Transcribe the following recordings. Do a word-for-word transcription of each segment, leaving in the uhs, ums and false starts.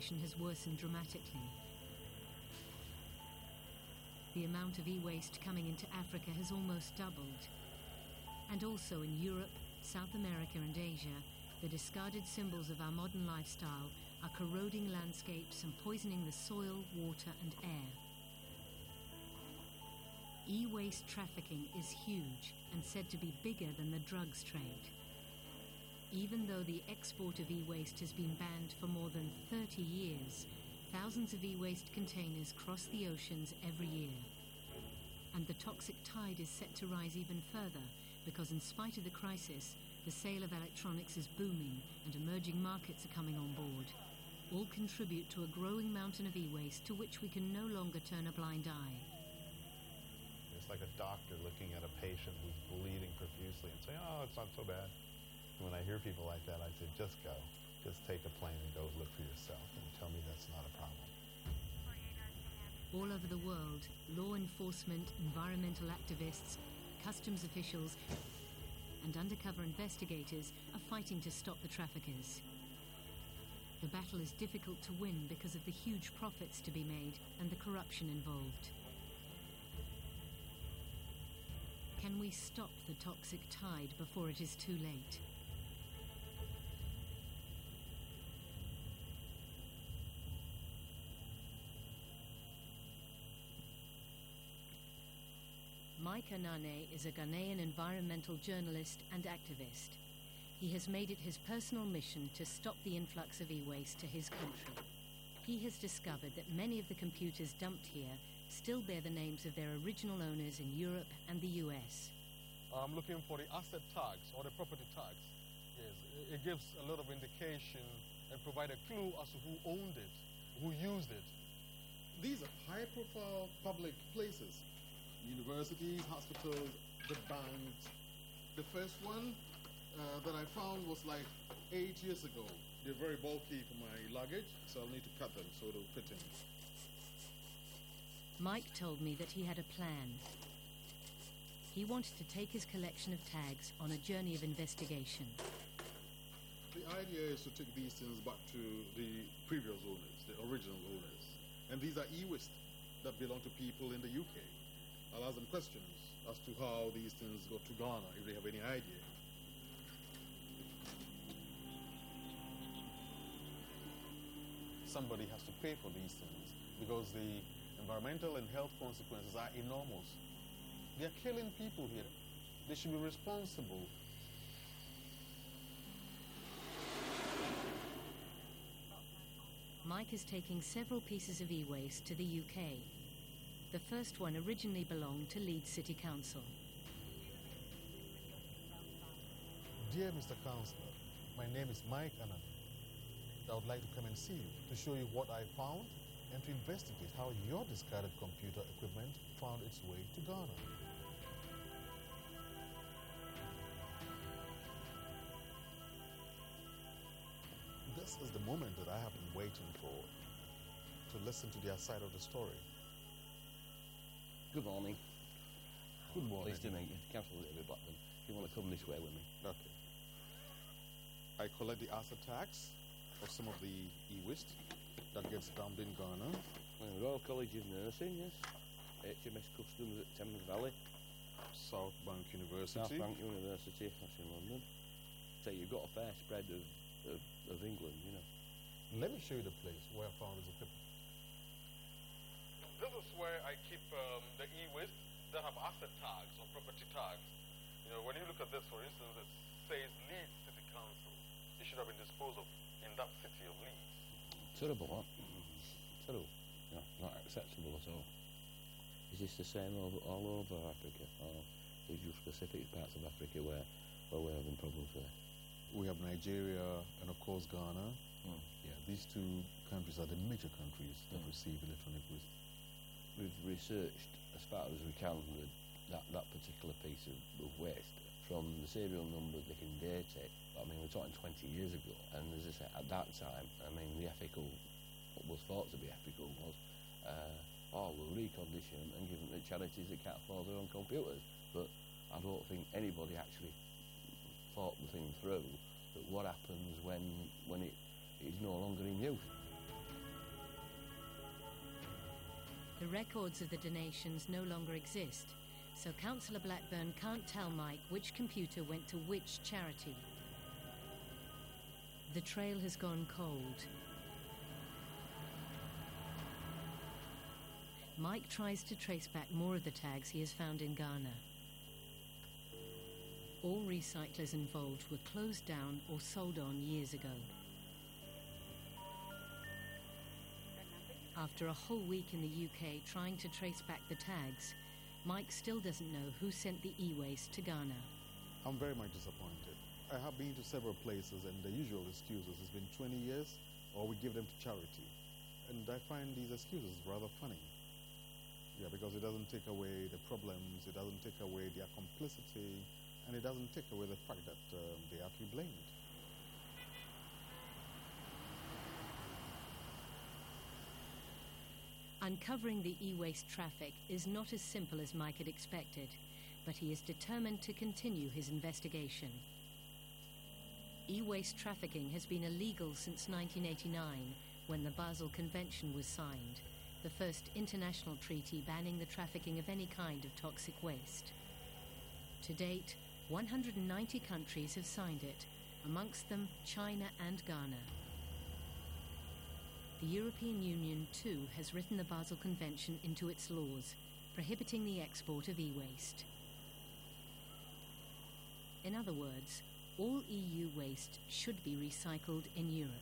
has worsened dramatically. The amount of e-waste coming into Africa has almost doubled. And also in Europe, South America and Asia, the discarded symbols of our modern lifestyle are corroding landscapes and poisoning the soil, water and air. E-waste trafficking is huge and said to be bigger than the drugs trade. Even though the export of e-waste has been banned for more than thirty years, thousands of e-waste containers cross the oceans every year. And the toxic tide is set to rise even further because in spite of the crisis, the sale of electronics is booming and emerging markets are coming on board. All contribute to a growing mountain of e-waste to which we can no longer turn a blind eye. It's like a doctor looking at a patient who's bleeding profusely and saying, oh, it's not so bad. And when I hear people like that, I say, just go. Just take a plane and go look for yourself and tell me that's not a problem. All over the world, law enforcement, environmental activists, customs officials, and undercover investigators are fighting to stop the traffickers. The battle is difficult to win because of the huge profits to be made and the corruption involved. Can we stop the toxic tide before it is too late? Mike Anane is a Ghanaian environmental journalist and activist. He has made it his personal mission to stop the influx of e-waste to his country. He has discovered that many of the computers dumped here still bear the names of their original owners in Europe and the U S. I'm looking for the asset tags or the property tags. Yes, it gives a lot of indication and provide a clue as to who owned it, who used it. These are high-profile public places. Universities, hospitals, the banks. The first one uh, that I found was like eight years ago. They're very bulky for my luggage, so I'll need to cut them so it'll fit in. Mike told me that he had a plan. He wanted to take his collection of tags on a journey of investigation. The idea is to take these things back to the previous owners, the original owners. And these are e-waste that belong to people in the U K. I'll ask them questions as to how these things got to Ghana, if they have any idea. Somebody has to pay for these things because the environmental and health consequences are enormous. They are killing people here. They should be responsible. Mike is taking several pieces of e-waste to the U K. The first one originally belonged to Leeds City Council. Dear Mister Councillor, my name is Mike Anane. I would like to come and see you to show you what I found and to investigate how your discarded computer equipment found its way to Ghana. This is the moment that I have been waiting for, to listen to their side of the story. Good morning. Good morning. Pleased to meet you. Councillor Olivia Blackburn. If you want to come this way with me. Okay. I collect the asset tax of some of the e-waste that gets dumped in Ghana. Well, Royal College of Nursing, yes. H M S Customs at Thames Valley. South Bank University. South Bank University, that's in London. So you've got a fair spread of, of, of England, you know. Let me show you the place where I found this equipment. This is where I keep um, the e-waste that have asset tags or property tags. You know, when you look at this, for instance, it says Leeds City Council. It should have been disposed of in that city of Leeds. Terrible, what? Terrible. No, not acceptable at all. Is this the same over, all over Africa, or is there specific parts of Africa where, where we're having problems there? We have Nigeria and, of course, Ghana. Mm. Yeah, these two countries are the major countries that Mm. receive electronic waste. We've researched as far as we can the, that, that particular piece of, of waste. From the serial number, they can date it. I mean, we're talking twenty years ago, and as I say, at that time, I mean, the ethical, what was thought to be ethical was, uh, oh, we'll recondition them and give them to charities that can't afford their own computers. But I don't think anybody actually thought the thing through, that what happens when, when it is no longer in use. The records of the donations no longer exist, so Councillor Blackburn can't tell Mike which computer went to which charity. The trail has gone cold. Mike tries to trace back more of the tags he has found in Ghana. All recyclers involved were closed down or sold on years ago. After a whole week in the U K trying to trace back the tags, Mike still doesn't know who sent the e-waste to Ghana. I'm very much disappointed. I have been to several places and the usual excuses has been twenty years or we give them to charity. And I find these excuses rather funny. Yeah, because it doesn't take away the problems, it doesn't take away their complicity, and it doesn't take away the fact that um, they are to be blamed. Uncovering the e-waste traffic is not as simple as Mike had expected, but he is determined to continue his investigation. E-waste trafficking has been illegal since nineteen eighty-nine, when the Basel Convention was signed, the first international treaty banning the trafficking of any kind of toxic waste. To date, one hundred ninety countries have signed it, amongst them China and Ghana. The European Union, too, has written the Basel Convention into its laws, prohibiting the export of e-waste. In other words, all E U waste should be recycled in Europe.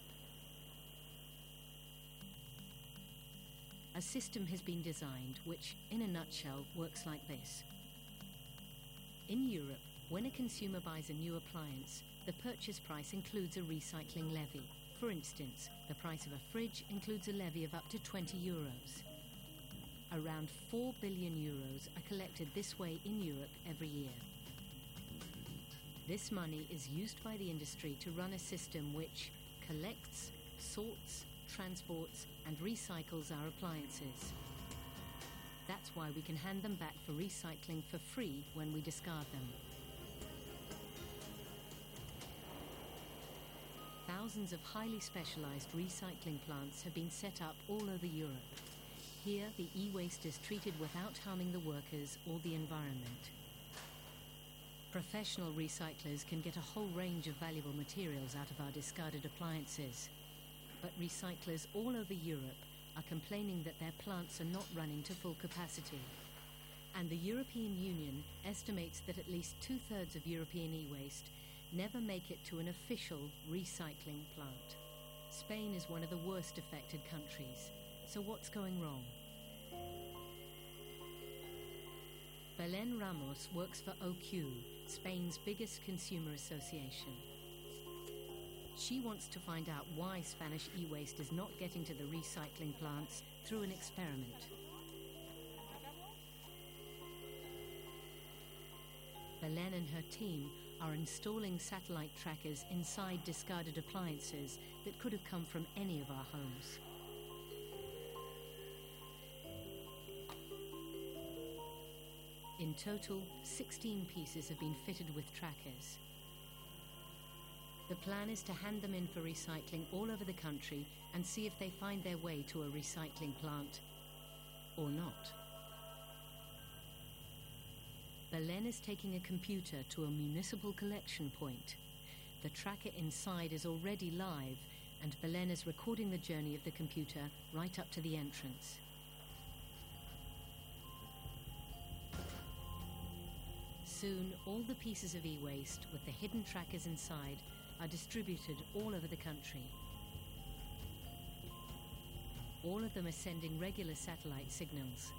A system has been designed which, in a nutshell, works like this. In Europe, when a consumer buys a new appliance, the purchase price includes a recycling levy. For instance, the price of a fridge includes a levy of up to twenty euros. Around four billion euros are collected this way in Europe every year. This money is used by the industry to run a system which collects, sorts, transports, and recycles our appliances. That's why we can hand them back for recycling for free when we discard them. Thousands of highly specialized recycling plants have been set up all over Europe. Here, the e-waste is treated without harming the workers or the environment. Professional recyclers can get a whole range of valuable materials out of our discarded appliances. But recyclers all over Europe are complaining that their plants are not running to full capacity. And the European Union estimates that at least two-thirds of European e-waste never make it to an official recycling plant. Spain is one of the worst affected countries. So what's going wrong? Belén Ramos works for O Q, Spain's biggest consumer association. She wants to find out why Spanish e-waste is not getting to the recycling plants through an experiment. Belén and her team are installing satellite trackers inside discarded appliances that could have come from any of our homes. In total, sixteen pieces have been fitted with trackers. The plan is to hand them in for recycling all over the country and see if they find their way to a recycling plant or not. Belén is taking a computer to a municipal collection point. The tracker inside is already live, and Belén is recording the journey of the computer right up to the entrance. Soon, all the pieces of e-waste with the hidden trackers inside are distributed all over the country. All of them are sending regular satellite signals.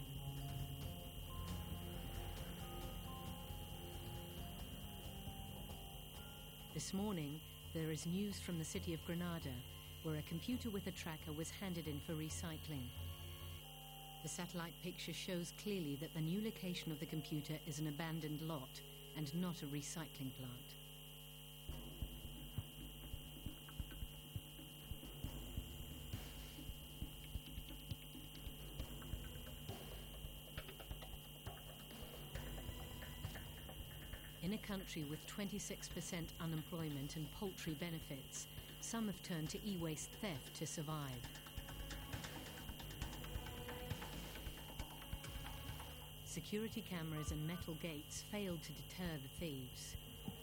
This morning, there is news from the city of Granada, where a computer with a tracker was handed in for recycling. The satellite picture shows clearly that the new location of the computer is an abandoned lot and not a recycling plant. In a country with twenty-six percent unemployment and paltry benefits, some have turned to e-waste theft to survive. security cameras and metal gates failed to deter the thieves.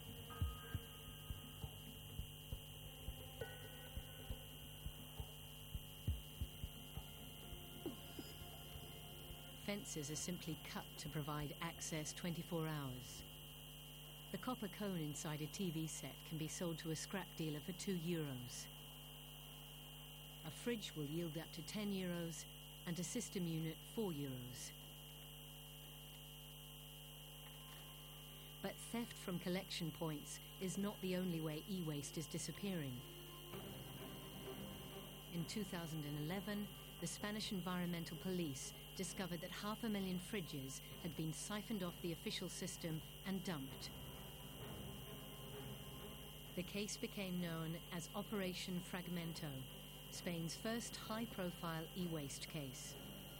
Fences are simply cut to provide access twenty-four hours. The copper cone inside a T V set can be sold to a scrap dealer for two euros. A fridge will yield up to ten euros and a system unit four euros. But theft from collection points is not the only way e-waste is disappearing. In two thousand eleven, the Spanish Environmental Police discovered that half a million fridges had been siphoned off the official system and dumped. The case became known as Operation Fragmento, Spain's first high-profile e-waste case.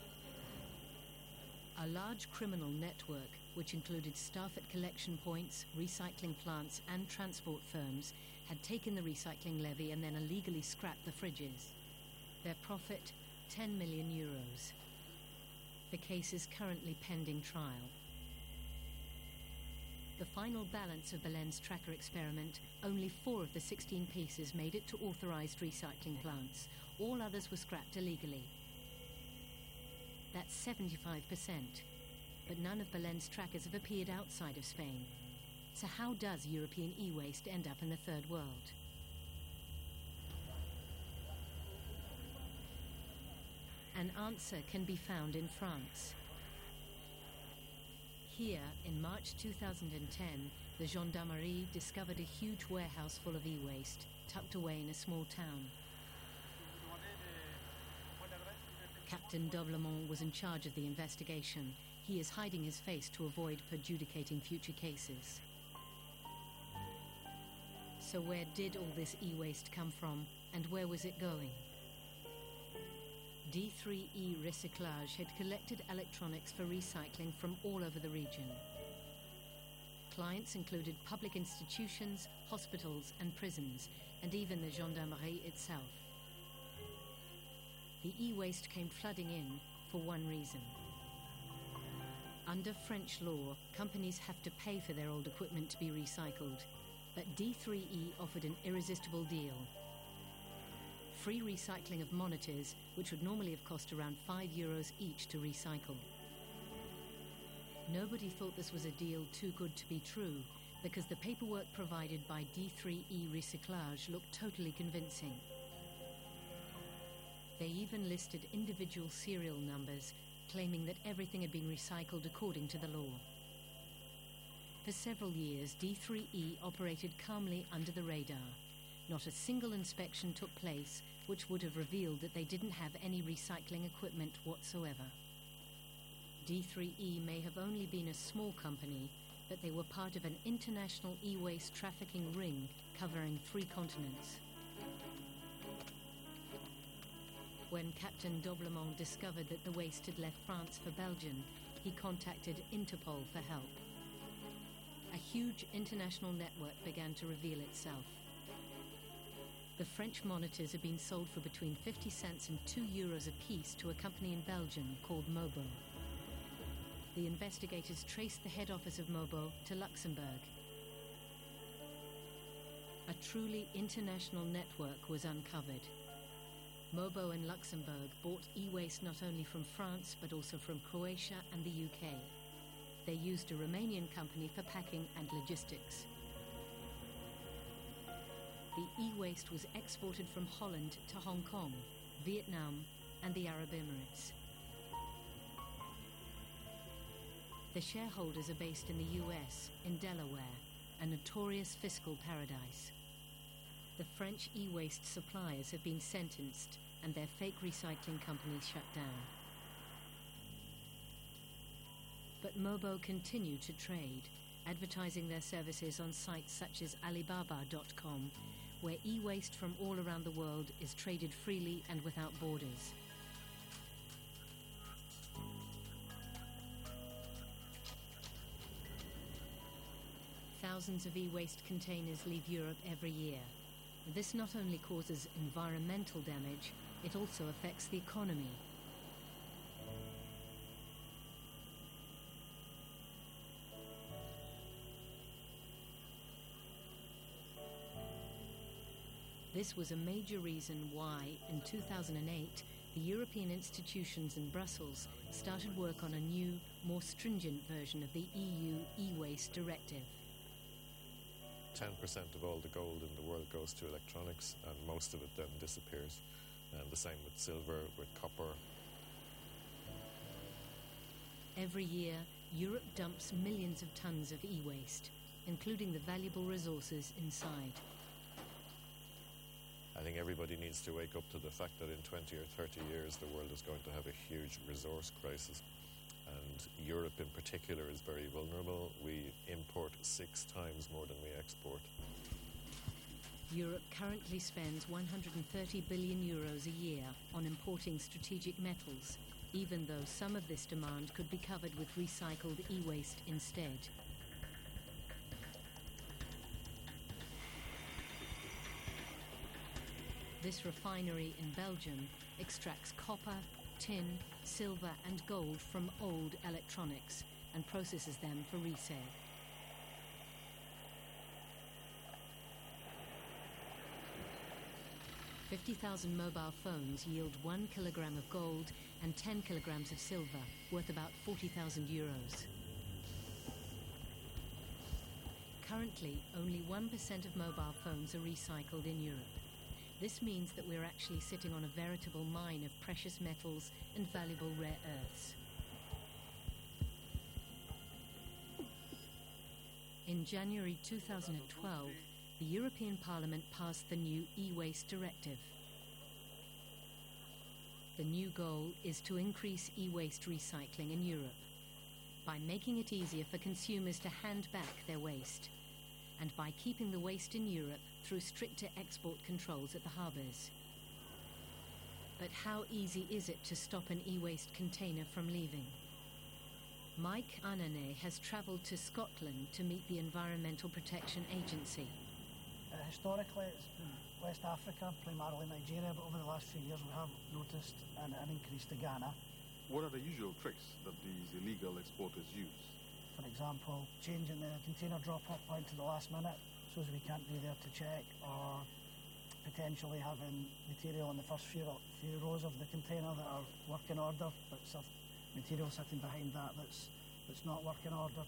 A large criminal network, which included staff at collection points, recycling plants and transport firms, had taken the recycling levy and then illegally scrapped the fridges. Their profit, ten million euros. The case is currently pending trial. The final balance of Belén's tracker experiment, only four of the sixteen pieces made it to authorized recycling plants. All others were scrapped illegally. That's seventy-five percent. But none of Belén's trackers have appeared outside of Spain. So how does European e-waste end up in the third world? An answer can be found in France. Here, in March two thousand ten, the Gendarmerie discovered a huge warehouse full of e-waste, tucked away in a small town. Captain Doblemont was in charge of the investigation. He is hiding his face to avoid perjudicating future cases. So where did all this e-waste come from, and where was it going? D three E Recyclage had collected electronics for recycling from all over the region. Clients included public institutions, hospitals and prisons, and even the Gendarmerie itself. The e-waste came flooding in for one reason. Under French law, companies have to pay for their old equipment to be recycled, but D three E offered an irresistible deal. Free recycling of monitors, which would normally have cost around five euros each to recycle. Nobody thought this was a deal too good to be true, because the paperwork provided by D three E Recyclage looked totally convincing. They even listed individual serial numbers, claiming that everything had been recycled according to the law. For several years, D three E operated calmly under the radar. Not a single inspection took place, which would have revealed that they didn't have any recycling equipment whatsoever. D three E may have only been a small company, but they were part of an international e-waste trafficking ring covering three continents. When Captain Doblemont discovered that the waste had left France for Belgium, he contacted Interpol for help. A huge international network began to reveal itself. The French monitors had been sold for between fifty cents and two euros a piece to a company in Belgium called Mobo. The investigators traced the head office of Mobo to Luxembourg. A truly international network was uncovered. Mobo and Luxembourg bought e-waste not only from France but also from Croatia and the U K. They used a Romanian company for packing and logistics. The e-waste was exported from Holland to Hong Kong, Vietnam and the Arab Emirates. The shareholders are based in the U S, in Delaware, a notorious fiscal paradise. The French e-waste suppliers have been sentenced and their fake recycling companies shut down. But Mobo continue to trade, advertising their services on sites such as Alibaba dot com, where e-waste from all around the world is traded freely and without borders. Thousands of e-waste containers leave Europe every year. This not only causes environmental damage, it also affects the economy. This was a major reason why, in two thousand eight, the European institutions in Brussels started work on a new, more stringent version of the E U e-waste directive. ten percent of all the gold in the world goes to electronics, and most of it then disappears. And the same with silver, with copper. Every year, Europe dumps millions of tons of e-waste, including the valuable resources inside. I think everybody needs to wake up to the fact that in twenty or thirty years the world is going to have a huge resource crisis, and Europe in particular is very vulnerable. We import six times more than we export. Europe currently spends one hundred thirty billion euros a year on importing strategic metals, even though some of this demand could be covered with recycled e-waste instead. This refinery in Belgium extracts copper, tin, silver and gold from old electronics and processes them for resale. fifty thousand mobile phones yield one kilogram of gold and ten kilograms of silver, worth about forty thousand euros. Currently, only one percent of mobile phones are recycled in Europe. This means that we're actually sitting on a veritable mine of precious metals and valuable rare earths. In January two thousand twelve, the European Parliament passed the new e-waste directive. The new goal is to increase e-waste recycling in Europe by making it easier for consumers to hand back their waste, and by keeping the waste in Europe through stricter export controls at the harbours. But how easy is it to stop an e-waste container from leaving? Mike Anane has travelled to Scotland to meet the Environmental Protection Agency. Uh, historically, it's been West Africa, primarily Nigeria, but over the last few years we have noticed an, an increase to Ghana. What are the usual tricks that these illegal exporters use? For example, changing the container drop-off point to the last minute so as we can't be there to check, or potentially having material in the first few, few rows of the container that are work in order, but some material sitting behind that that's, that's not work in order.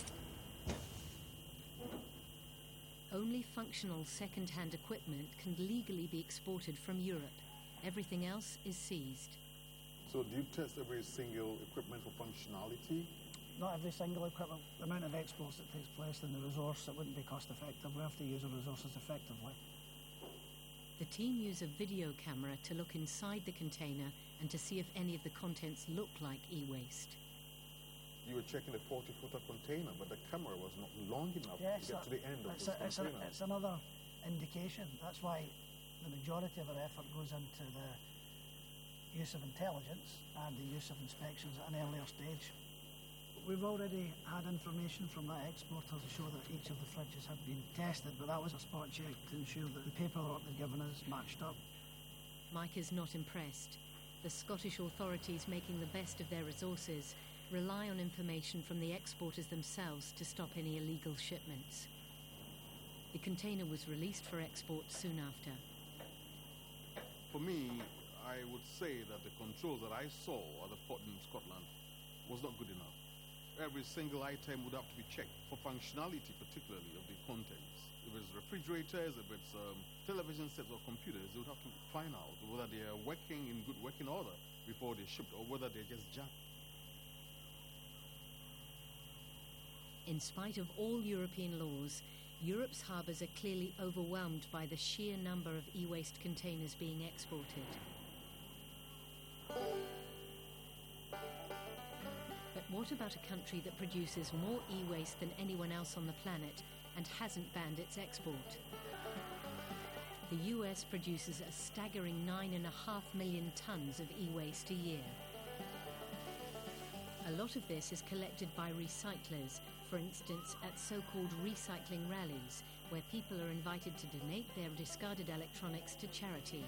Only functional second-hand equipment can legally be exported from Europe. Everything else is seized. So do you test every single equipment for functionality? Not every single equipment. The amount of exports that takes place in the resource, it wouldn't be cost effective. We have to use the resources effectively. The team use a video camera to look inside the container and to see if any of the contents look like e-waste. You were checking the forty footer container, but the camera was not long enough yes, to get to the end of it's this a, it's container. A, it's another indication. That's why the majority of our effort goes into the use of intelligence and the use of inspections at an earlier stage. We've already had information from that exporter to show that each of the fridges had been tested, but that was a spot check to ensure that the paperwork they'd given us matched up. Mike is not impressed. The Scottish authorities, making the best of their resources, rely on information from the exporters themselves to stop any illegal shipments. The container was released for export soon after. For me, I would say that the controls that I saw at the port in Scotland was not good enough. Every single item would have to be checked for functionality, particularly of the contents. If it's refrigerators, if it's um, television sets or computers, they would have to find out whether they are working in good working order before they're shipped, or whether they're just junk. In spite of all European laws, Europe's harbours are clearly overwhelmed by the sheer number of e-waste containers being exported. But what about a country that produces more e-waste than anyone else on the planet and hasn't banned its export? The U S produces a staggering nine and a half million tons of e-waste a year. A lot of this is collected by recyclers, for instance at so-called recycling rallies, where people are invited to donate their discarded electronics to charity.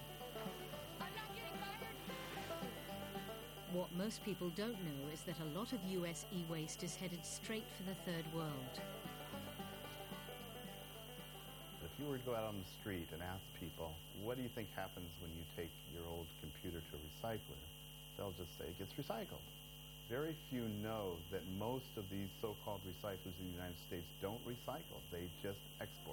What most people don't know is that a lot of U S e-waste is headed straight for the third world. If you were to go out on the street and ask people, what do you think happens when you take your old computer to a recycler? They'll just say it gets recycled. Very few know that most of these so-called recyclers in the United States don't recycle. They just export.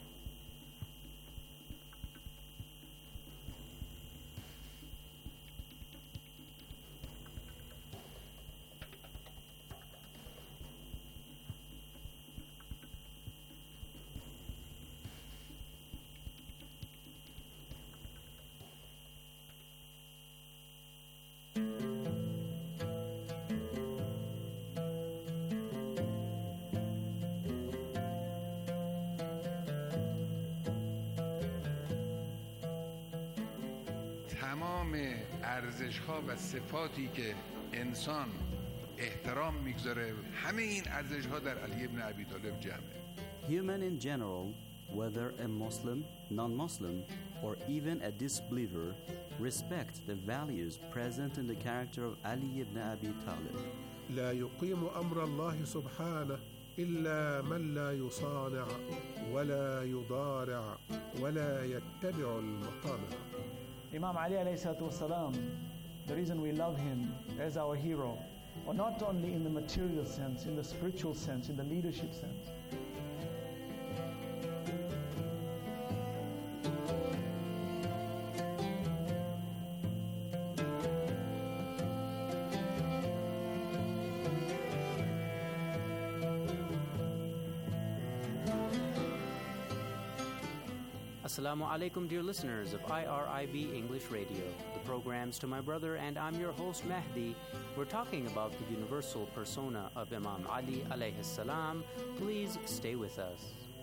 تمام ارزش‌ها و صفاتی که انسان احترام میگذاره همه این ارزش‌ها در علی ابن ابی طالب جمعه. Human in general, whether a Muslim, non-Muslim, or even a disbeliever, respect the values present in the character of Ali ibn Abi Talib. لا يقيم أمر الله سبحانه إلا من لا يصانع ولا يضارع ولا يتبع المطامع. Imam Ali alayhi salatu wasalam, the reason we love him as our hero, or not only in the material sense, in the spiritual sense, in the leadership sense. Assalamu alaikum, dear listeners of I R I B English Radio, the programs to my brother, and I'm your host Mahdi. We're talking about the universal persona of Imam Ali alayhi salam. Please stay with us.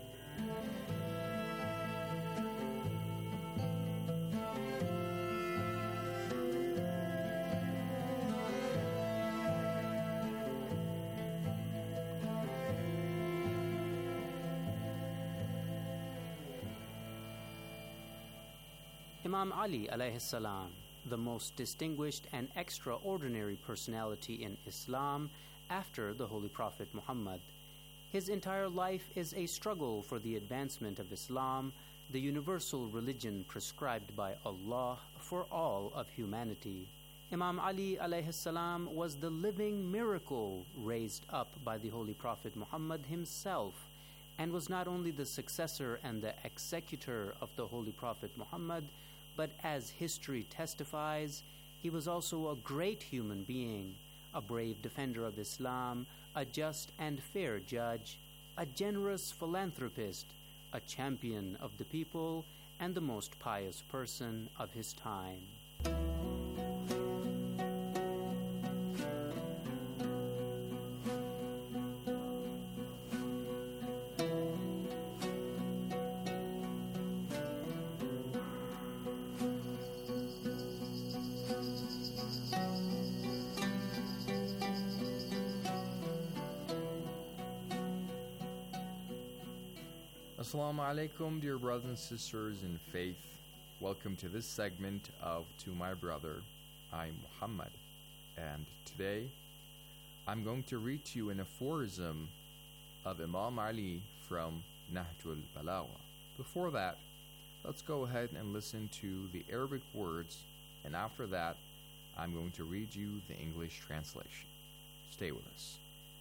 Imam Ali alayhi salam, the most distinguished and extraordinary personality in Islam after the Holy Prophet Muhammad. His entire life is a struggle for the advancement of Islam, the universal religion prescribed by Allah for all of humanity. Imam Ali alayhi salam was the living miracle raised up by the Holy Prophet Muhammad himself, and was not only the successor and the executor of the Holy Prophet Muhammad, but as history testifies, he was also a great human being, a brave defender of Islam, a just and fair judge, a generous philanthropist, a champion of the people, and the most pious person of his time. Assalamu alaikum, dear brothers and sisters in faith. Welcome to this segment of To My Brother, I'm Muhammad. And today, I'm going to read to you an aphorism of Imam Ali from Nahjul Balagha. Before that, let's go ahead and listen to the Arabic words, and after that, I'm going to read you the English translation. Stay with us.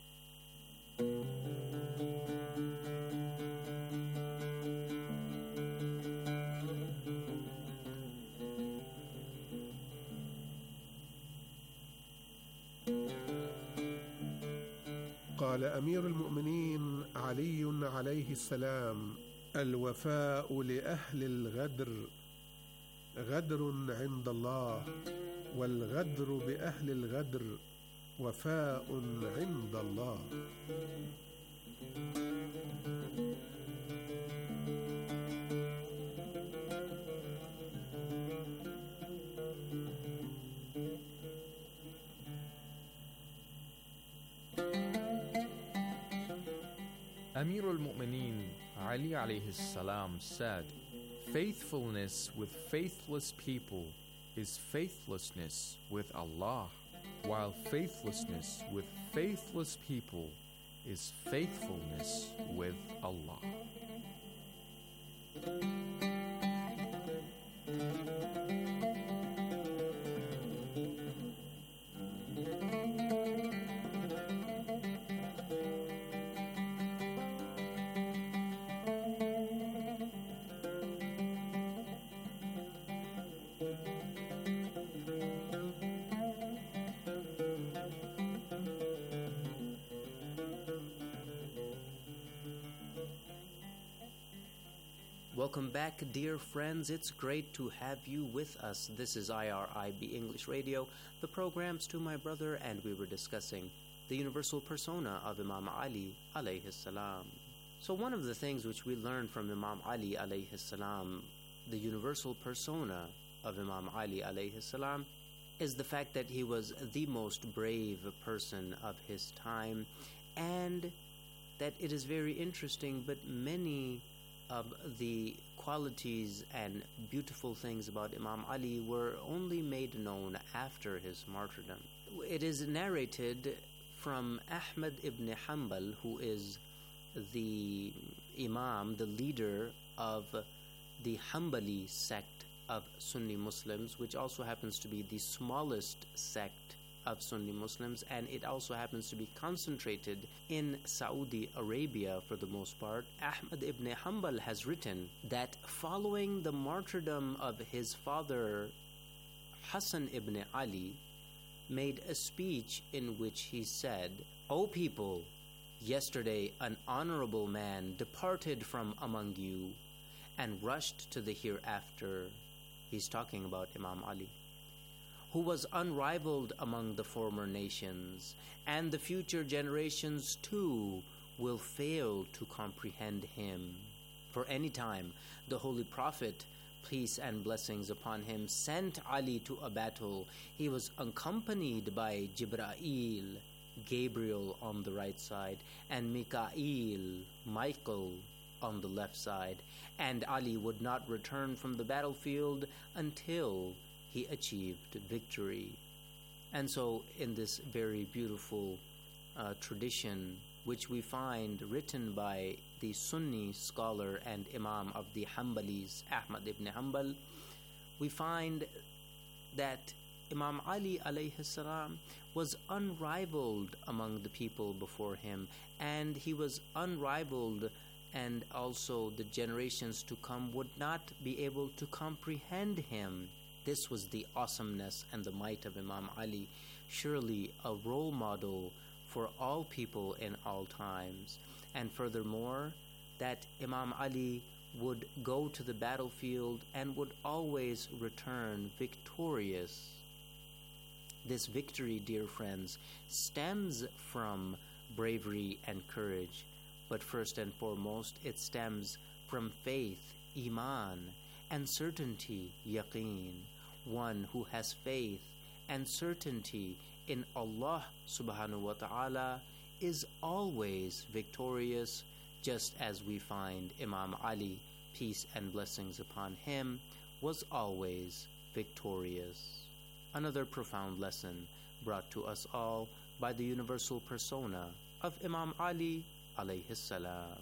قال أمير المؤمنين علي عليه السلام: الوفاء لأهل الغدر غدر عند الله، والغدر بأهل الغدر وفاء عند الله. Amir al-Mu'mineen Ali alayhi salam said, faithfulness with faithless people is faithlessness with Allah, while faithlessness with faithless people is faithfulness with Allah. Welcome back, dear friends. It's great to have you with us. This is I R I B English Radio, the program's To My Brother, and we were discussing the universal persona of Imam Ali alayhi salam. So one of the things which we learned from Imam Ali alayhi salam, the universal persona of Imam Ali alayhi salam, is the fact that he was the most brave person of his time, and that it is very interesting, but many of the qualities and beautiful things about Imam Ali were only made known after his martyrdom. It is narrated from Ahmad ibn Hanbal, who is the Imam, the leader of the Hanbali sect of Sunni Muslims, which also happens to be the smallest sect of Sunni Muslims, and it also happens to be concentrated in Saudi Arabia for the most part. Ahmad ibn Hanbal has written that following the martyrdom of his father Hassan ibn Ali, made a speech in which he said, "O people, yesterday an honorable man departed from among you and rushed to the hereafter." He's talking about Imam Ali, who was unrivaled among the former nations, and the future generations too will fail to comprehend him. For any time the Holy Prophet, peace and blessings upon him, sent Ali to a battle, he was accompanied by Jibra'il, Gabriel on the right side, and Mikael, Michael, on the left side, and Ali would not return from the battlefield until he achieved victory. And so in this very beautiful uh, tradition, which we find written by the Sunni scholar and Imam of the Hanbalis, Ahmad ibn Hanbal, we find that Imam Ali alayhi salam was unrivaled among the people before him, and he was unrivaled, and also the generations to come would not be able to comprehend him. This was the awesomeness and the might of Imam Ali, surely a role model for all people in all times. And furthermore, that Imam Ali would go to the battlefield and would always return victorious. This victory, dear friends, stems from bravery and courage, but first and foremost, it stems from faith, iman, and certainty, yaqeen. One who has faith and certainty in Allah subhanahu wa ta'ala is always victorious, just as we find Imam Ali, peace and blessings upon him, was always victorious. Another profound lesson brought to us all by the universal persona of Imam Ali alayhi salam.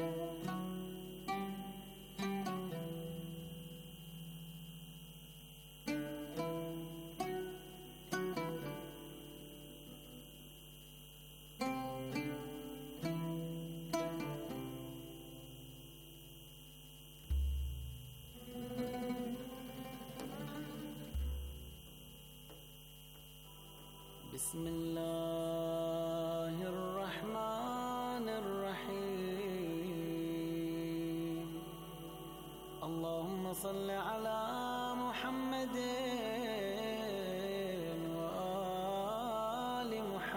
بسم الله الرحمن الرحيم اللهم صل على محمد وآل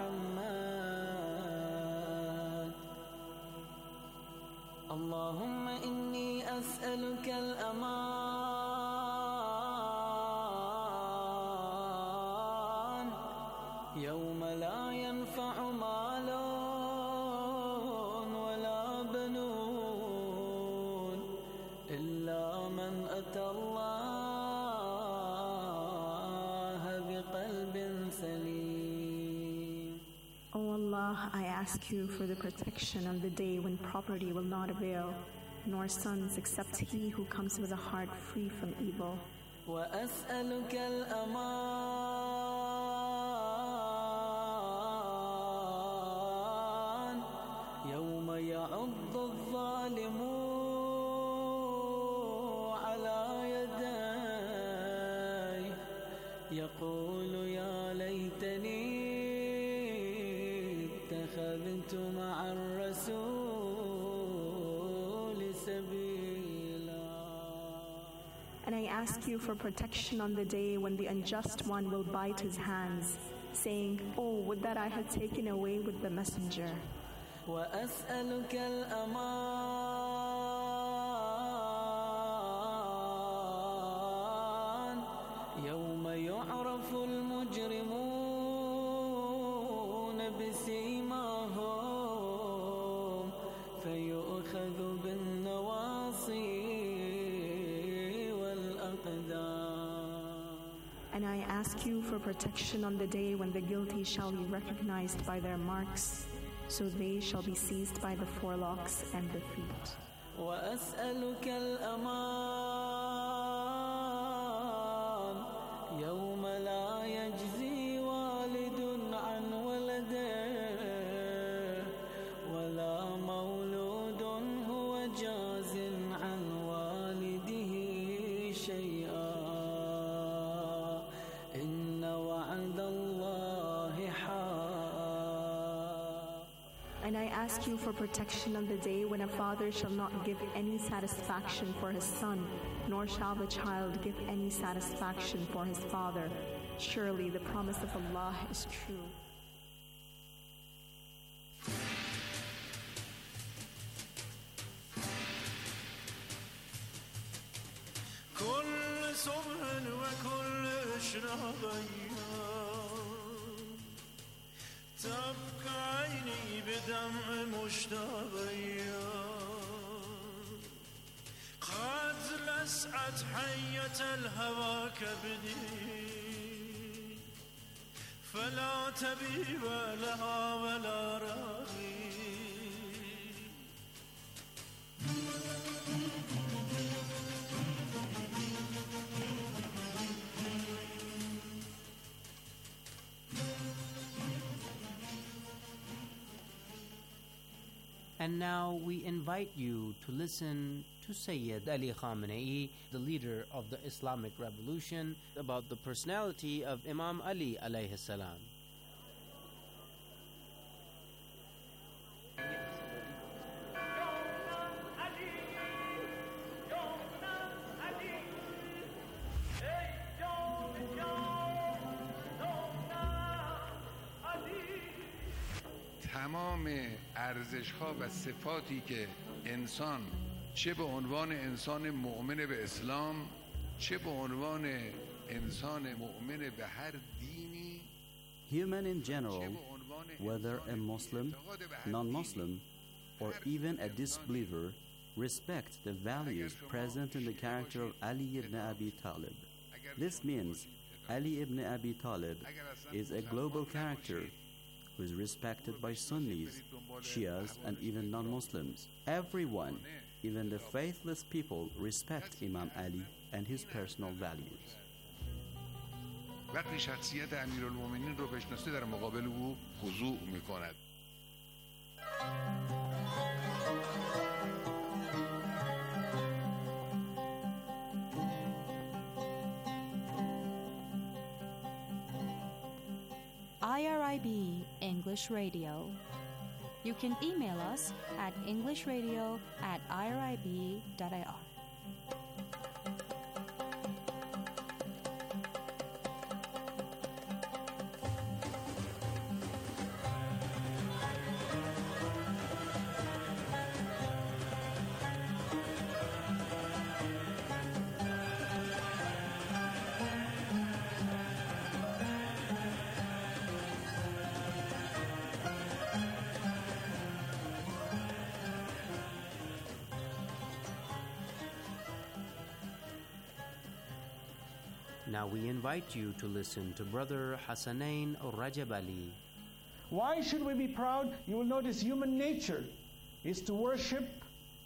محمد اللهم إني أسألك الأمان يوم لا ينفع مال ولا بنون إلا من أتى الله بقلب سليم. O Allah, I ask you for the protection on the day when property will not avail, nor sons except he who comes with a heart free from evil. وأسألك الأمان يوم يعض الظالم على يديه يقول يا ليتني اتخذت مع الرسول سبيلا. And I ask you for protection on the day when the unjust one will bite his hands, saying, "Oh, would that I had taken away with the messenger." وأسألك الأمان يوم يعرف المجرمون بسيماهم فيؤخذ بالنواصي And I ask you for protection on the day when the guilty shall be recognized by their marks, so they shall be seized by the forelocks and the feet. وأسألك الأمان يوم لا يجزي والد عن ولده ولا مولود هو جاز عن والده شيئا إن وعد الله حق. And I ask you for protection on the day when a father shall not give any satisfaction for his son, nor shall the child give any satisfaction for his father. Surely the promise of Allah is true. كل صبح وكل إشراقية تبكى عيني بدمع مشتاقية قد لسعت حية الهوى كبدي فلا تبيب لها ولا راغي. And now we invite you to listen to Sayyid Ali Khamenei, the leader of the Islamic Revolution, about the personality of Imam Ali alayhi salam. تمام ارزش ها و صفاتی که انسان چه به عنوان انسان مؤمن به اسلام چه به عنوان انسان مؤمن به هر دینی Human in general, whether a Muslim, non-Muslim, or even a disbeliever, respect the values present in the character of Ali ibn Abi Talib. This means Ali ibn Abi Talib is a global character who is respected by Sunnis, Shias, and even non-Muslims. Everyone, even the faithless people, respect Imam Ali and his personal values. وقتی شخصیت امیرالمومنین رو بشناسه در مقابل او خضوع میکند. I R I B English Radio. You can email us at englishradio at I R I B dot I R. Now we invite you to listen to Brother Hassanain Rajab Ali. Why should we be proud? You will notice human nature is to worship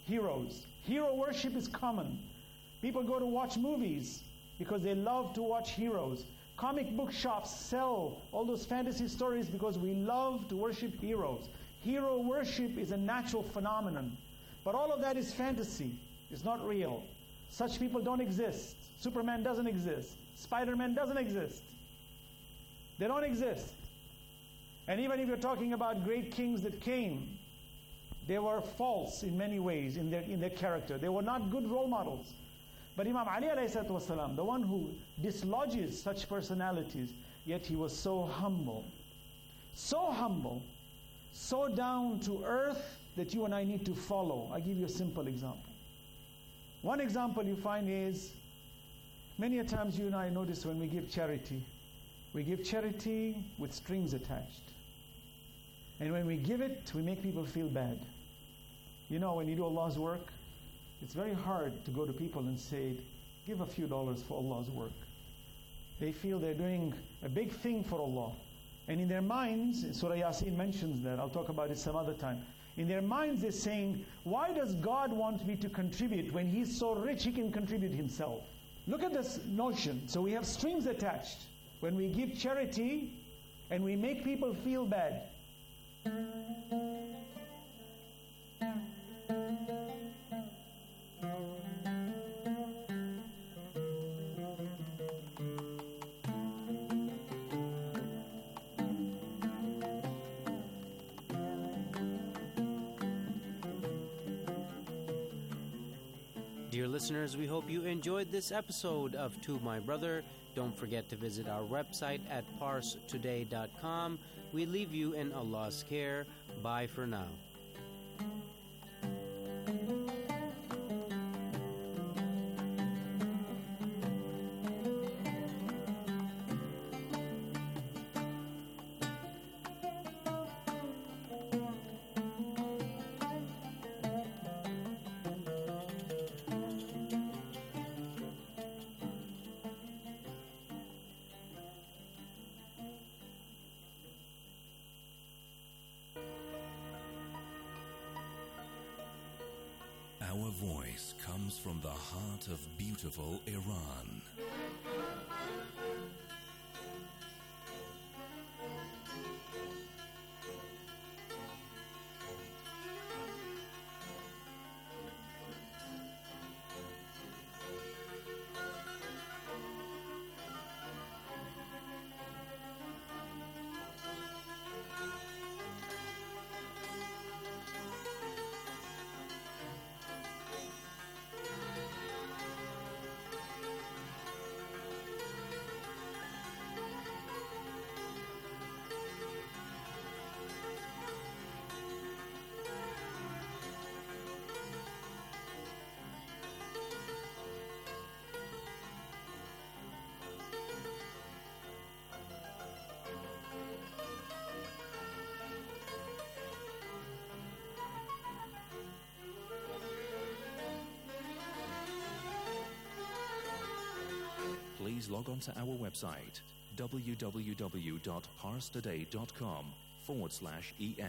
Heroes. Hero worship is common. People go to watch movies because they love to watch heroes. Comic book shops sell all those fantasy stories because we love to worship heroes. Hero worship is a natural phenomenon. But all of that is fantasy. It's not real. Such people don't exist. Superman doesn't exist. Spider-Man doesn't exist. They don't exist. And even if you're talking about great kings that came, they were false in many ways in their, in their character. They were not good role models. But Imam Ali alayhi salatu wasalam, the one who dislodges such personalities, yet he was so humble. So humble, so down to earth that you and I need to follow. I'll give you a simple example. One example you find is, many a times you and I notice when we give charity, we give charity with strings attached. And when we give it, we make people feel bad. You know, when you do Allah's work, it's very hard to go to people and say, give a few dollars for Allah's work. They feel they're doing a big thing for Allah. And in their minds, Surah Yasin mentions that, I'll talk about it some other time. In their minds they're saying, why does God want me to contribute when He's so rich He can contribute Himself? Look at this notion. So we have strings attached. When we give charity and we make people feel bad. Dear listeners, we hope you enjoyed this episode of To My Brother. Don't forget to visit our website at pars today dot com. We leave you in Allah's care. Bye for now. Our voice comes from the heart of beautiful Iran. Please log on to our website, w w w dot pars today dot com forward slash en.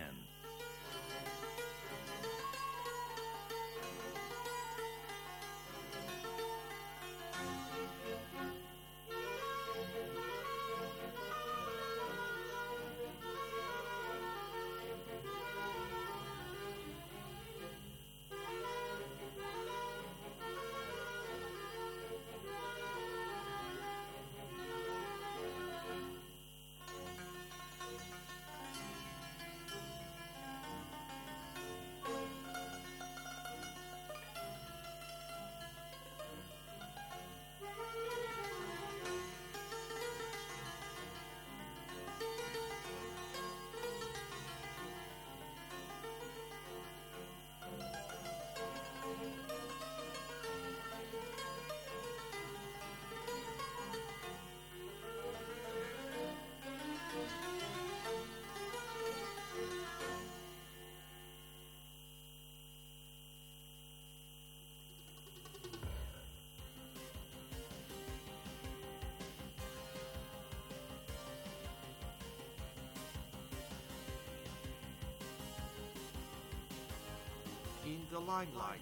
the limelight.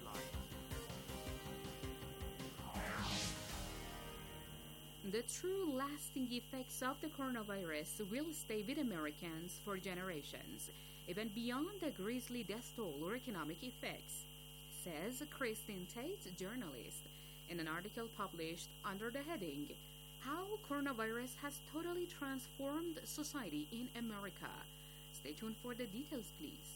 The true lasting effects of the coronavirus will stay with Americans for generations, even beyond the grisly death toll or economic effects, says Christine Tate, journalist, in an article published under the heading, How Coronavirus Has Totally Transformed Society in America. Stay tuned for the details, please.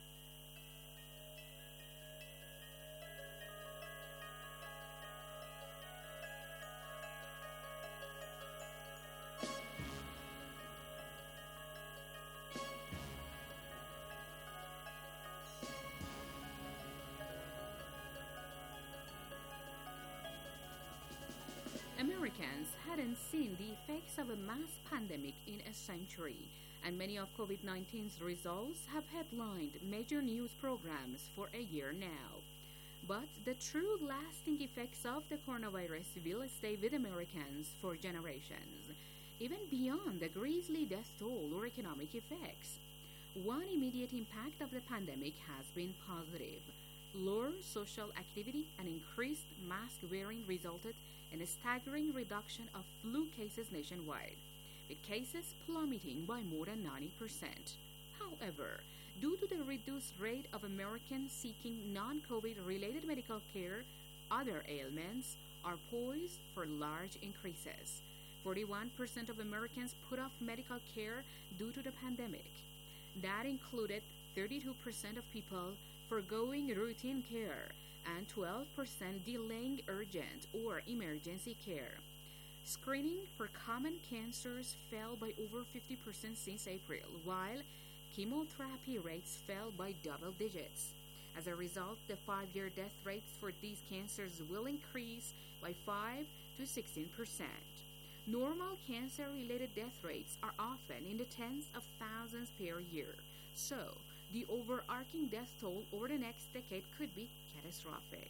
Americans hadn't seen the effects of a mass pandemic in a century, and many of COVID nineteen's results have headlined major news programs for a year now. But the true lasting effects of the coronavirus will stay with Americans for generations, even beyond the grisly death toll or economic effects. One immediate impact of the pandemic has been positive. Lower social activity and increased mask wearing resulted in a staggering reduction of flu cases nationwide, with cases plummeting by more than ninety percent. However, due to the reduced rate of Americans seeking non-COVID related medical care, other ailments are poised for large increases. forty-one percent of Americans put off medical care due to the pandemic. That included thirty-two percent of people forgoing routine care and twelve percent delaying urgent or emergency care. Screening for common cancers fell by over fifty percent since April, while chemotherapy rates fell by double digits. As a result, the five-year death rates for these cancers will increase by five to sixteen percent. Normal cancer-related death rates are often in the tens of thousands per year, so the overarching death toll over the next decade could be catastrophic.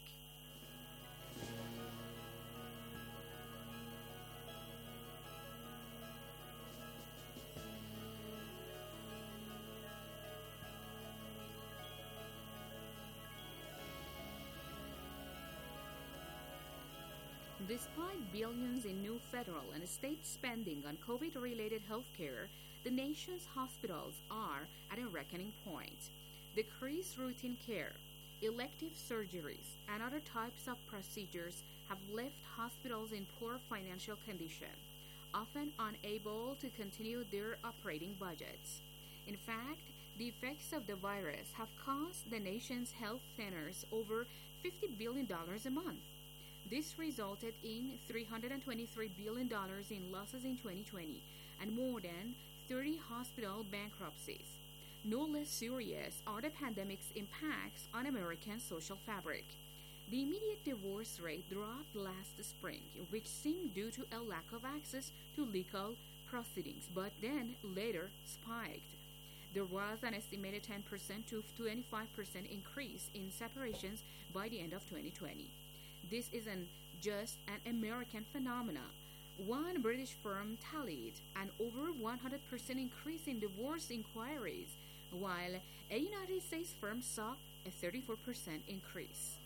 Despite billions in new federal and state spending on COVID-related health care, the nation's hospitals are at a reckoning point. Decreased routine care, elective surgeries, and other types of procedures have left hospitals in poor financial condition, often unable to continue their operating budgets. In fact, the effects of the virus have cost the nation's health centers over fifty billion dollars a month. This resulted in three hundred twenty-three billion dollars in losses in twenty twenty and more than thirty hospital bankruptcies. No less serious are the pandemic's impacts on American social fabric. The immediate divorce rate dropped last spring, which seemed due to a lack of access to legal proceedings, but then later spiked. There was an estimated ten percent to twenty-five percent increase in separations by the end of twenty twenty. This isn't just an American phenomenon. One British firm tallied an over one hundred percent increase in divorce inquiries, while a United States firm saw a thirty-four percent increase.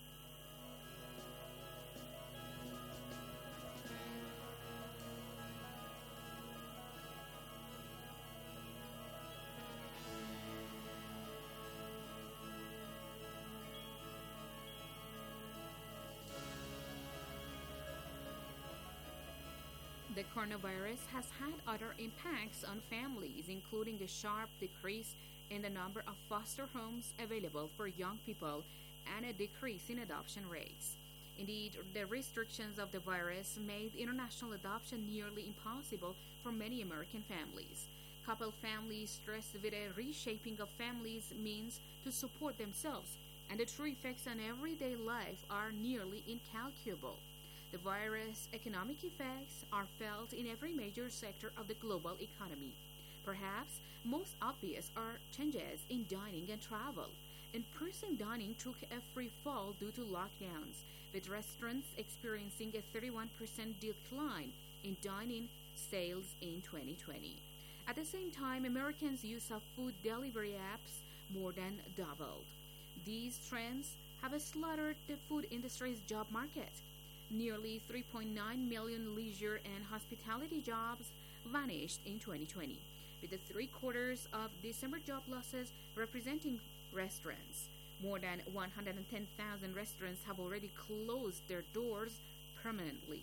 The coronavirus has had other impacts on families, including a sharp decrease in the number of foster homes available for young people and a decrease in adoption rates. Indeed, the restrictions of the virus made international adoption nearly impossible for many American families. Couple families stressed with a reshaping of families' means to support themselves, and the true effects on everyday life are nearly incalculable. The virus' economic effects are felt in every major sector of the global economy. Perhaps most obvious are changes in dining and travel. In-person dining took a free fall due to lockdowns, with restaurants experiencing a thirty-one percent decline in dine-in sales in twenty twenty. At the same time, Americans' use of food delivery apps more than doubled. These trends have slaughtered the food industry's job market. Nearly three point nine million leisure and hospitality jobs vanished in twenty twenty, with the three quarters of December job losses representing restaurants. More than one hundred ten thousand restaurants have already closed their doors permanently.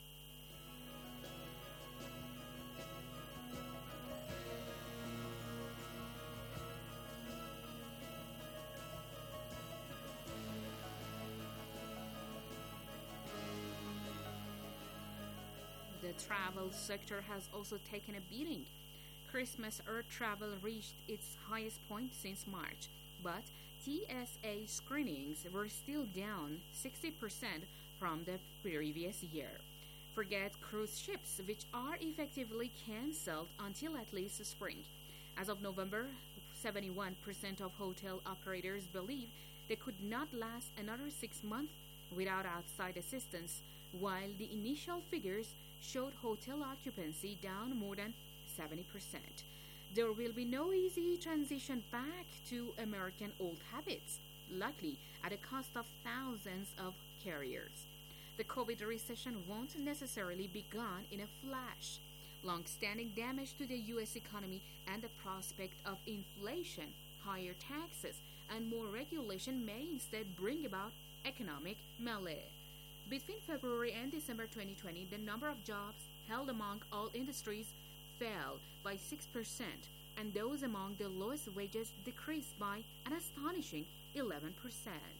The travel sector has also taken a beating. Christmas air travel reached its highest point since March, but T S A screenings were still down sixty percent from the previous year. Forget cruise ships, which are effectively cancelled until at least spring. As of November, seventy-one percent of hotel operators believe they could not last another six months without outside assistance, while the initial figures showed hotel occupancy down more than seventy percent. There will be no easy transition back to American old habits, likely at a cost of thousands of carriers. The COVID recession won't necessarily be gone in a flash. Long-standing damage to the U S economy and the prospect of inflation, higher taxes, and more regulation may instead bring about economic melee. Between February and December twenty twenty, the number of jobs held among all industries fell by six percent, and those among the lowest wages decreased by an astonishing eleven percent.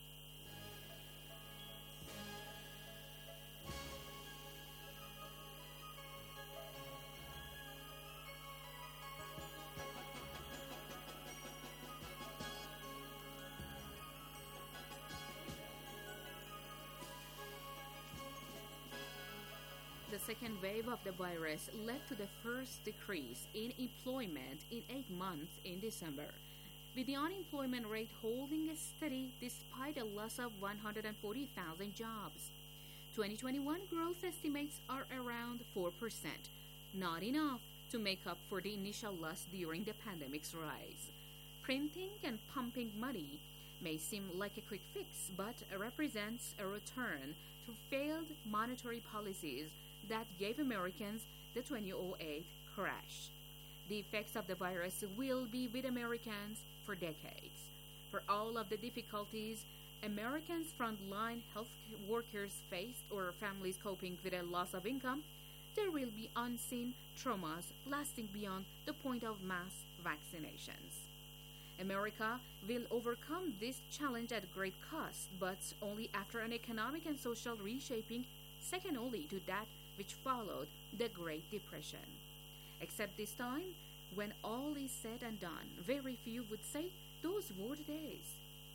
The second wave of the virus led to the first decrease in employment in eight months in December, with the unemployment rate holding steady despite a loss of one hundred forty thousand jobs. twenty twenty-one growth estimates are around four percent, not enough to make up for the initial loss during the pandemic's rise. Printing and pumping money may seem like a quick fix, but represents a return to failed monetary policies that gave Americans the two thousand eight crash. The effects of the virus will be with Americans for decades. For all of the difficulties Americans' frontline health workers faced or families coping with a loss of income, there will be unseen traumas lasting beyond the point of mass vaccinations. America will overcome this challenge at great cost, but only after an economic and social reshaping second only to that which followed the Great Depression. Except this time, when all is said and done, very few would say those were the days.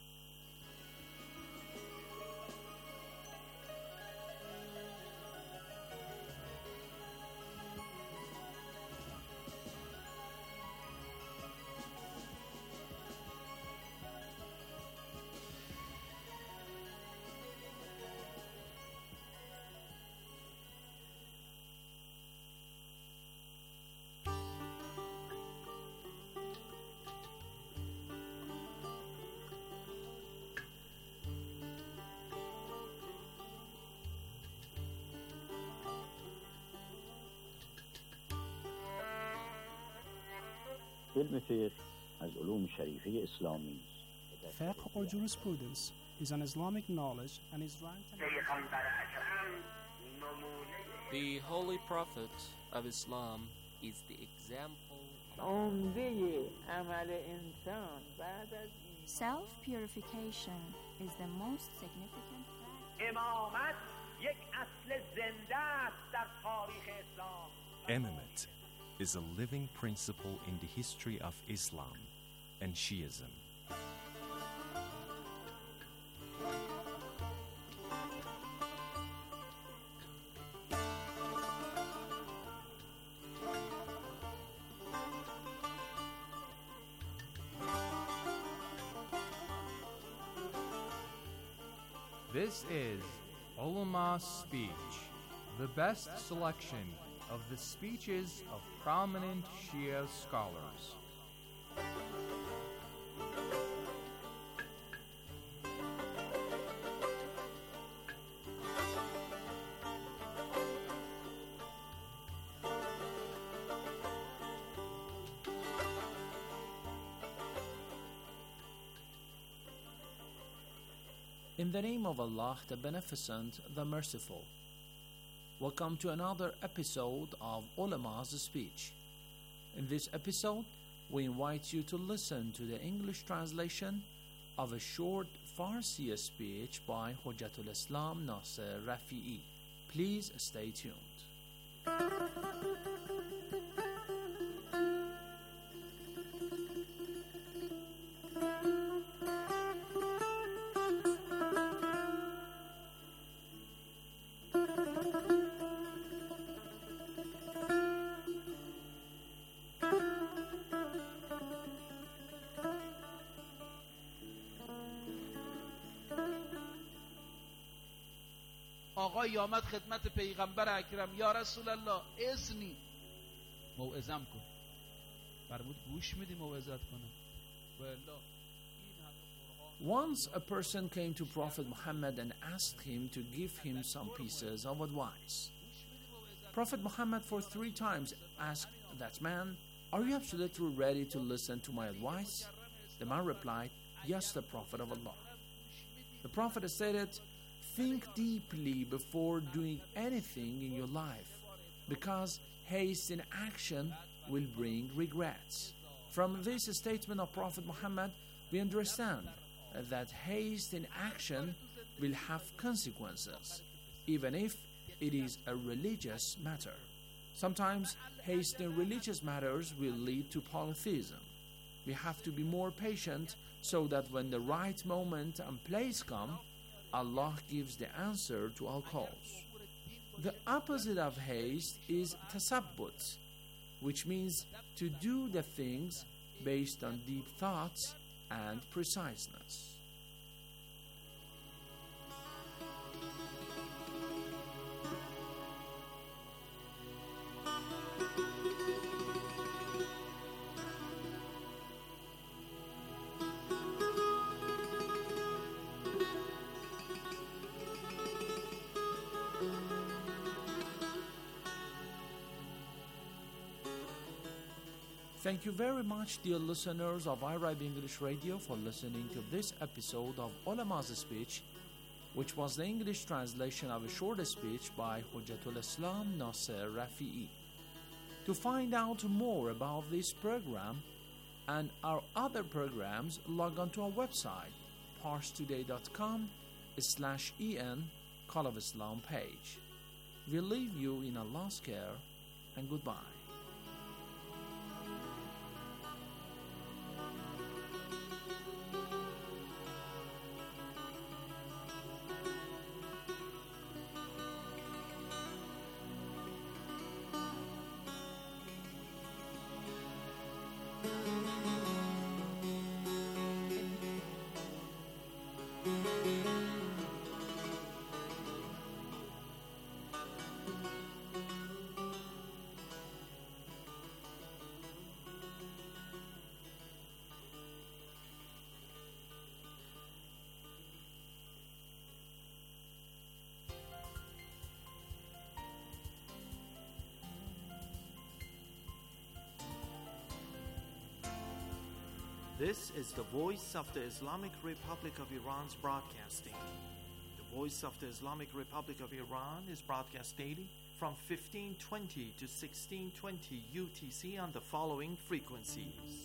علم فقه از علوم شریفه اسلامی Fiqh or jurisprudence is an Islamic knowledge and is ranked. The Holy Prophet of Islam is the example. Self-purification is the most significant Imamate is a living principle in the history of Islam and Shiism. This is Ulama's Speech, the best selection of the speeches of prominent Shia scholars. In the name of Allah, the Beneficent, the Merciful. Welcome to another episode of Ulama's Speech. In this episode, we invite you to listen to the English translation of a short Farsi speech by Hujjatul Islam Nasser Rafi'i. Please stay tuned. آقای آمد خدمت پیغمبر اکرم یا رسول الله اذنی موعظم کن فرمود گوش میدی موعظت کنم Once a person came to Prophet Muhammad and asked him to give him some pieces of advice. Prophet Muhammad for three times asked that man, "Are you absolutely ready to listen to my advice?" The man replied, "Yes, the Prophet of Allah." The Prophet stated, "Think deeply before doing anything in your life, because haste in action will bring regrets." From this statement of Prophet Muhammad, we understand that haste in action will have consequences, even if it is a religious matter. Sometimes haste in religious matters will lead to polytheism. We have to be more patient so that when the right moment and place come, Allah gives the answer to our calls. The opposite of haste is tasabbut, which means to do the things based on deep thoughts and preciseness. Thank you very much, dear listeners of I R I B English Radio, for listening to this episode of Ulama's Speech, which was the English translation of a short speech by Hujjatul Islam Nasser Rafi'i. To find out more about this program and our other programs, log on to our website, parstoday.com slash en Call of Islam page. We leave you in Allah's care, and goodbye. This is the Voice of the Islamic Republic of Iran's broadcasting. The Voice of the Islamic Republic of Iran is broadcast daily from fifteen twenty to sixteen twenty U T C on the following frequencies.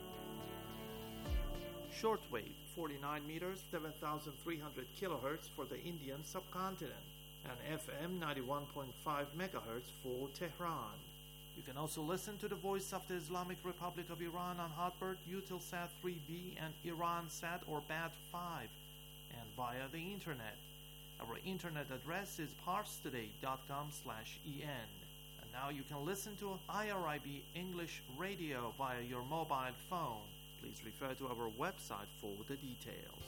Shortwave, forty-nine meters, seven thousand three hundred kilohertz for the Indian subcontinent, and F M ninety-one point five megahertz for Tehran. You can also listen to the Voice of the Islamic Republic of Iran on Hotbird, Eutelsat three B, and IranSat or B A T five, and via the internet. Our internet address is parstoday.com slash en. And now you can listen to I R I B English Radio via your mobile phone. Please refer to our website for the details.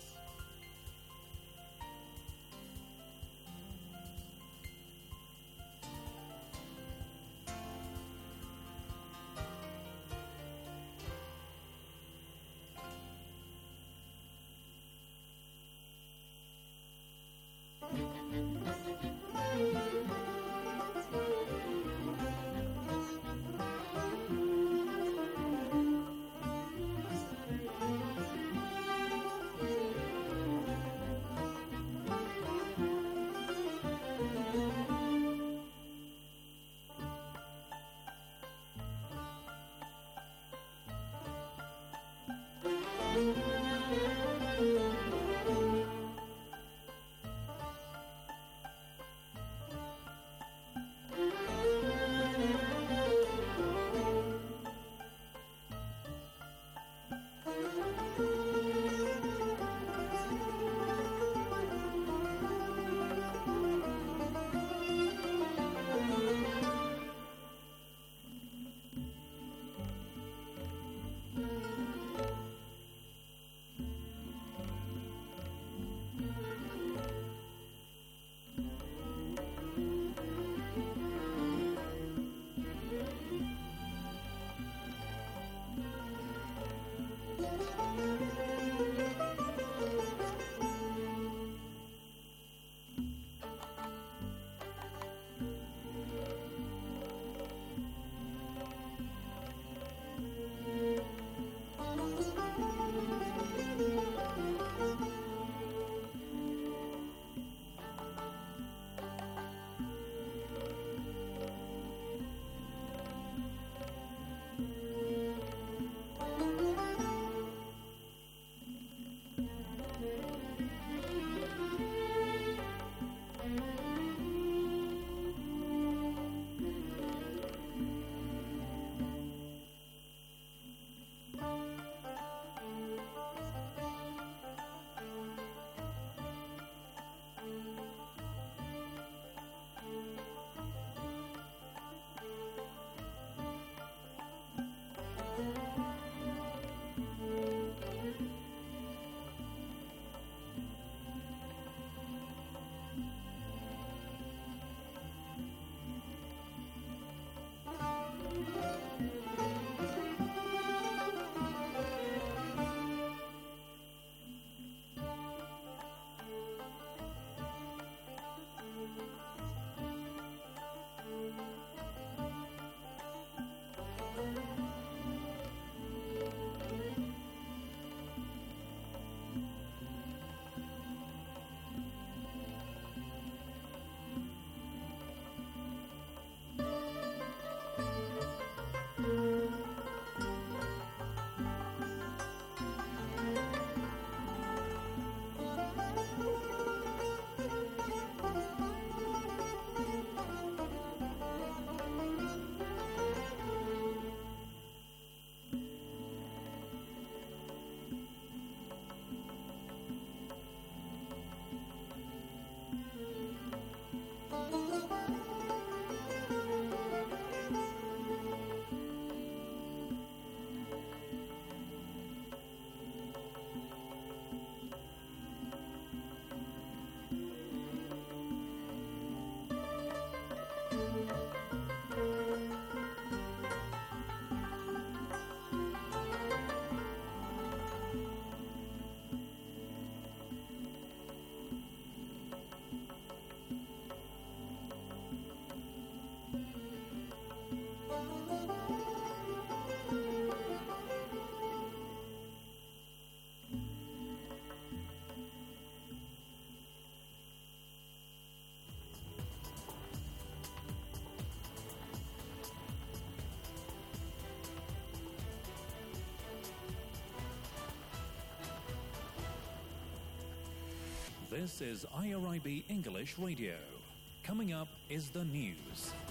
This is I R I B English Radio. Coming up is the news.